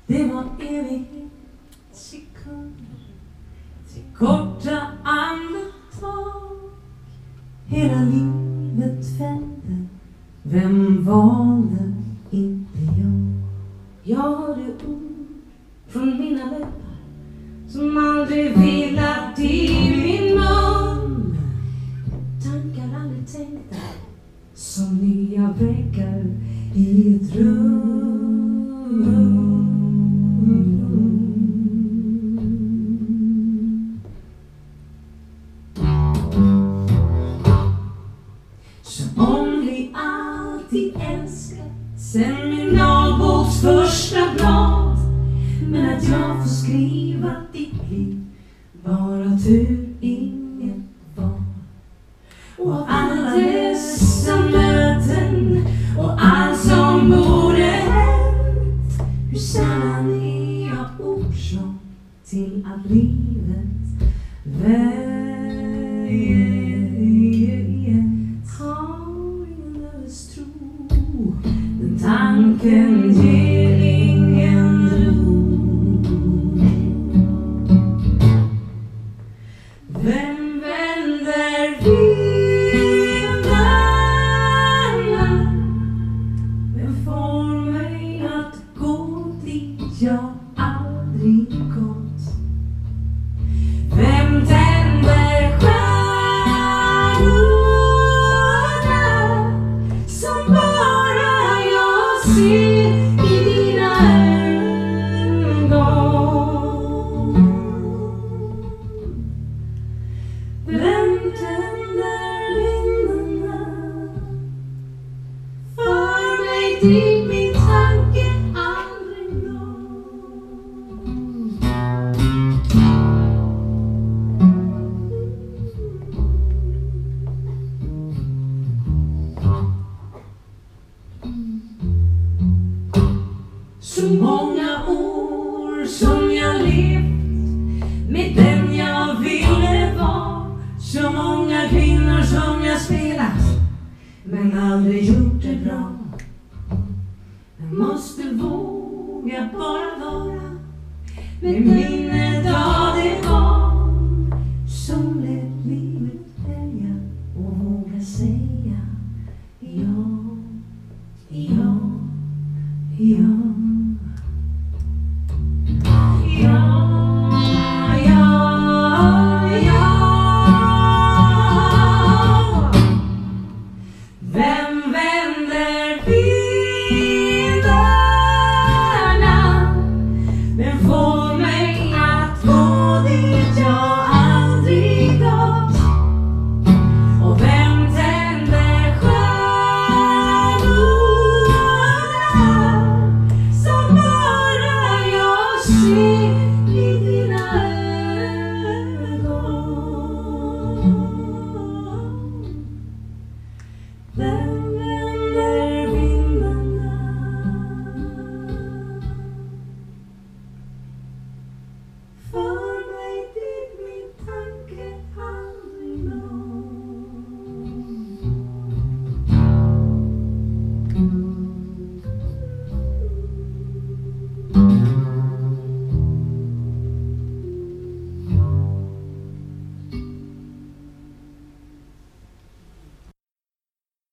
Det var evighetssekunder till korta andetag. Hela livet vände. Vem valde inte jag? Jag hörde ord från mina läppar som aldrig vilat i min mun. Tankar aldrig tänkta som nya väggar i ett rum. Som om vi alltid älskat sen min dagboks första blad. Men att jag får skriva ditt liv bara tur inget var. Och av alla dessa möten och allt som borde hänt, hur sällan är jag orsak till att livet väger. Har ingen överstro, den tanken ger ingen ro. Vem vänder vindarna? Vem får mig att gå dit jag aldrig gått? Vem tänder stjärnorna som bara jag ser i dina ögon? Vem tänder vindarna för mig dit min tanke aldrig når? Så många år som jag levt med den jag ville vara. Så många kvinnor som jag spelat men aldrig gjort det bra. Jag måste våga bara vara med minnet av det var som lät livet välja och våga säga ja, ja, ja.